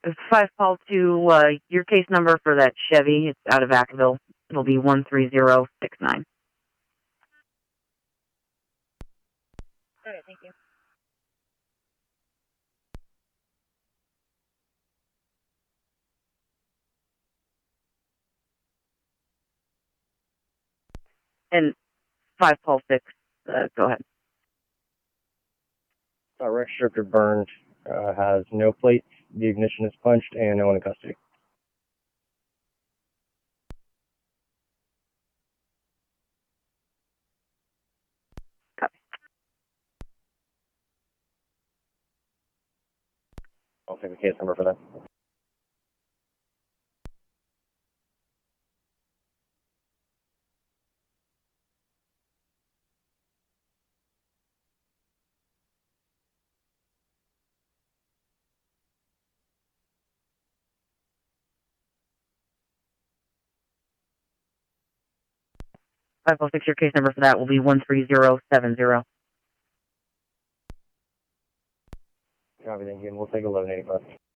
5 Paul 2, your case number for that Chevy, it's out of Vacaville. It'll be 13069. Okay, thank you. And 5 Paul 6, go ahead. Restrictor burned, has no plates, the ignition is punched, and no one in custody. Copy. I'll take the case number for that. Five Paul 6, your case number for that will be 13070. Copy, thank you, and we'll take 1185.